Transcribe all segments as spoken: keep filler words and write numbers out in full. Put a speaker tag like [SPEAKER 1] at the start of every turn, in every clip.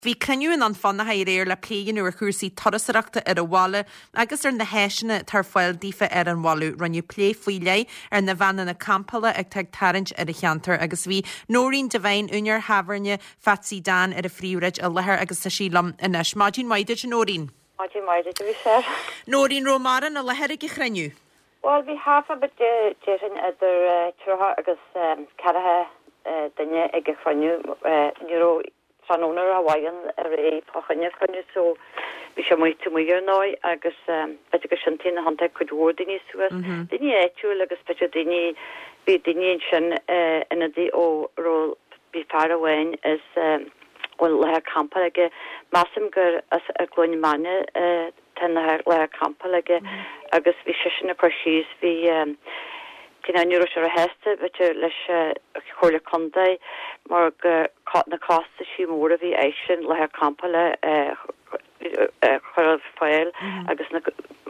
[SPEAKER 1] Bhí cynniún an fanna ha réir le plégan uair chusaí torasachta ar a bhála, agus ar na héisina tar foiil dífa ar an bháú runniu plé faoile ar na bhana na campala ag teag tarint ar a cheantar, agus bhí nóirín de bhain únar havarne fatsaí dan ar a phríúreid a lethir agus sa sílam inis. Máidín maidid an nóirín?
[SPEAKER 2] Máidín maidid a bhí sé.
[SPEAKER 1] Nóirín Rómaran a lethir ag chreniu?
[SPEAKER 2] Well, bhí hafa bit déirin idir trútha agus carathe duine ag chreniu níró Fanónar a bhain ar é pachanne chunne so bhí sé muoite muir nói agus beit go sintíí na hananta chudhór daoine suas. Daoine éitiúil agus beit daoine bhí daoine sin ina dí ó ról bhí fear ahhain is bhfuil le campa aige massam gur as a glóin manne ten le campa aige agus bhí sé sin na chuisís bhí Cina nuair ar a heasta bete leis chóirla condai mar na cásta sí mór a bhí é sin le campa le chuirh fáil agus na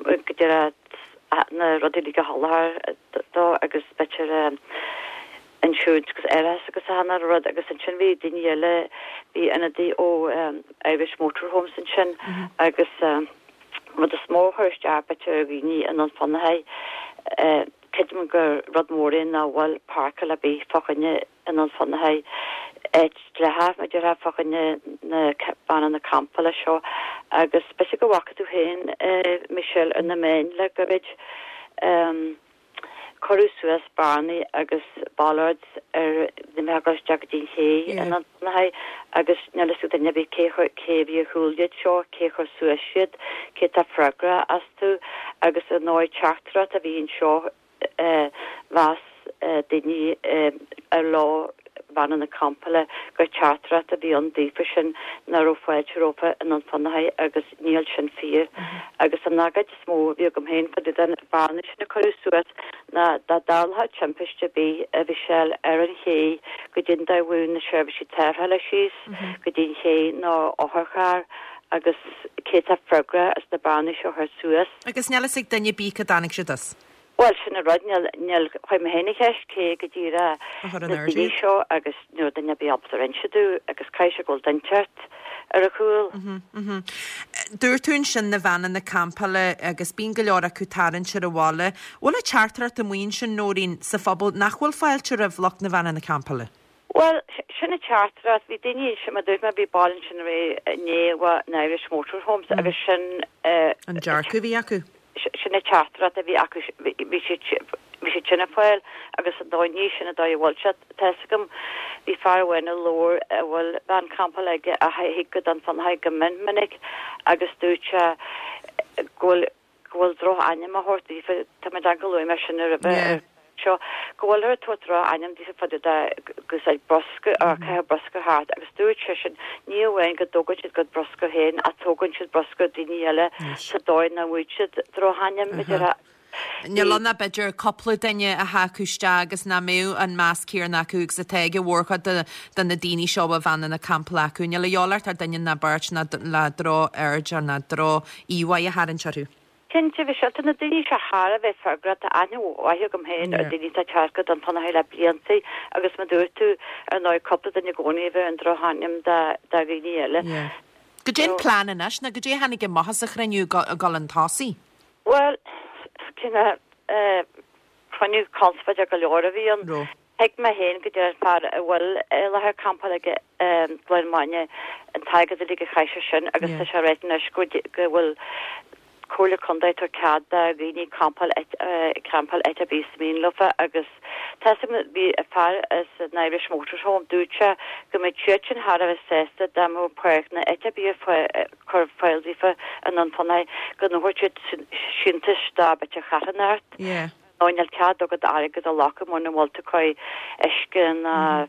[SPEAKER 2] na rodí go hallar dá agus bete insúint gus eras agus hana rud agus an sin bhí daine bhí ina dí ó Irish Motorhomes an sin agus rud a smóthirst a bete a bhíní an an fannaid Kidman gur rodmórin na wal parka le bí fachanne in an fannaid et le haf me dir fachanne na ban na campa le seo agus spe go waú hen Michelle in na main le goid choú Suas Barney agus ballards ar de me agus Jackdín hé an na agus neú den nebí céchor céhí húlid seo céchor Suasiid cé a fragra as tú agus a nóid chartra a bhín seo was déní ar lá van na campale gur chartra a bhí an dífa sin na roáid Europa in an fannaid agus níl sin fír agus an nagad smó bhí gom héin fa den barne sin na choú Suas na da dalha champiste bí a bhí sell ar an ché go din dahún na sebsí terha le síos go din ché ná áthchar agus cé a fragra as na barne seo haar Suas.
[SPEAKER 1] Agus neala sig danne bí a danig si das.
[SPEAKER 2] Well sin a rod neal chuim hénigeis cé go dtíra na seo agus nu danne bí absarinseú agus caiise ggóil denseart ar a chúil.
[SPEAKER 1] Dúirtún sin na bhana na campala agus bín go leor acu tarann se a bhála, bhfuil a chartar a muoin sin nóirín sa fphobal nachhfuil fáilte a bhlach na bhana na campala?
[SPEAKER 2] Well, sinna chartar bhí daine sem a dúir me bí ballin sin ré néha na Irish Motorhomes agus sin
[SPEAKER 1] an dearcu bhí acu.
[SPEAKER 2] Sinna chartra a bhí acu bhí sé sinna fáil agus an dání sinna dá bhilse teisegum bhí farhhain a lór bhfuil ban campa leige a hiigad an fanhaid go min minnig agus dúte ghfuil droch aim a hortaí tá me dan goúim me sinna a bheith seo ghfuilthir tuatrá aim dí fadu gus ag brosca a ce brosca hart agus dúir sin ní bhhain go dógann siad go brosca héin a tógann siad brosca daoine eile sa dáid na bhúid siad drohaim idir
[SPEAKER 1] Nílanna beidir coppla daine a hacuiste agus na mú an más cíar na cúg sa teige bhórcha den na daoine seo a bhana na campla acu. Níla jólaart ar daine na bairt na le dró aird ar na dró íhaid a harann searú.
[SPEAKER 2] Cinnte bhí se na daoine se hála bheith fergra a aine gom héin ar daoine tá tearcad an fanna heile bliantaí agus ma dúir tú ar ná coppla den gcónaí bheith an drohaim da rií eile.
[SPEAKER 1] Go dé planan na go dé hanig maithas a chreniu a galantásaí?
[SPEAKER 2] Well, cinna chuniu consfa a go leor a bhí an heag me héin go dé far a bhfuil lethir campa aige glein an taigad a go chaise sin agus tá se réitna go bhfuil chola condaid ar cad a bhíní campal campal et a bí smín lofa agus tesim bí a far as an Irish Motorhome dúte go mé tuin har a sésta damú puirna et a bí chur fáildífa an an fannaid go nóhairte sinnta stab et a chatanart. Náinal cad agad agad a lacha mna bhilta chuid eiscin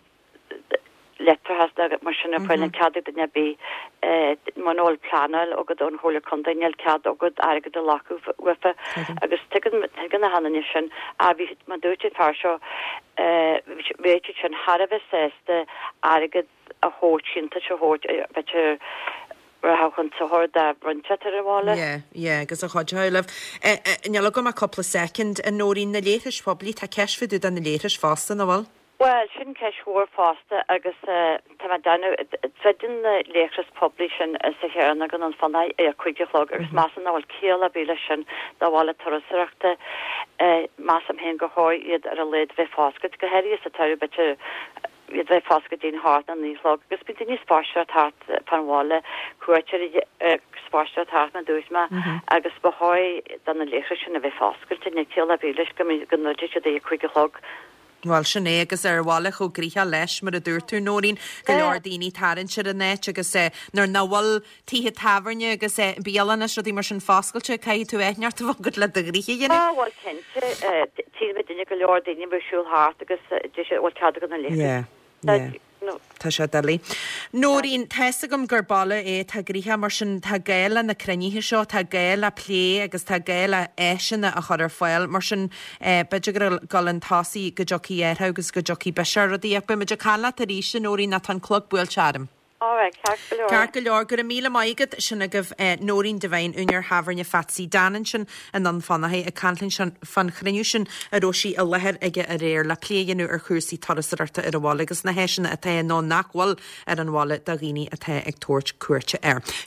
[SPEAKER 2] letter has da mar sinna fáil an cad den nebí manol planal agad an hóla condainal cad agad agad a lacu wifa agus tugan tugan a hanan sin a bhí man dúirte far seo bhéidir sin har a bheith sésta agad a hóisinnta se hóid bete hachan tahor da bruncha ar bhála.
[SPEAKER 1] Yeah, yeah, agus a chodheilah. Neala go a couple second a nóirín na léiris poblí tá ceisfiú an na léiris fástan a bhil?
[SPEAKER 2] Well, sin ceisúór fásta agus tá danú fedin léchas publishing sa chéanna gan an fanna é a chuigigelog agus más an áhil céal a bíle sin dáhála tarachta más am hen go háid iad ar a leid bheith fáscad go heirí sa taú bete iad bheith fáscad dín hart an níoslog agus bí ní spáiste tart panháile chuirteir spáiste tart na dúisma agus beáid dan na léchas sin a bheith fáscad ní céal a bíle go gan é chuigigelog.
[SPEAKER 1] Bhil sin é agus ar bhála chu gríthe leis mar a dúirtú nóín go leor daoine tarann si a net agus é nar nahil títhe taharne agus é bíalanna se dí mar sin fáscailte cai tú éneart a bhgad le a gríthe dhéine?
[SPEAKER 2] Bhil cinnte tí duine go leor daine bhsúlthart agus bhil cead go na lé.
[SPEAKER 1] Tá se dalí. Nóín teessa gom gurbála é tá gríthe mar sin tá géile na cruníthe seo tá géile lé agus tá géile éisina a chur foiil mar sin beidir gal an tásaí go jocí éthe agus go jocí beisiir a dtíag be meidir chala a rí sin nóí na tan clog buil seaarm. Cear go leor gur a míle maigad sinna goh nóín de bhain únar haharne fatsaí danan sin an an fannathe a canlinn sin fan chrinú sin a roisí a lethir ige a réir le léanú ar chusaí tarasarta ar a bhála agus na héisina a ta nó nachhil ar an bhála da rií a ta ag tuairt cuairte air.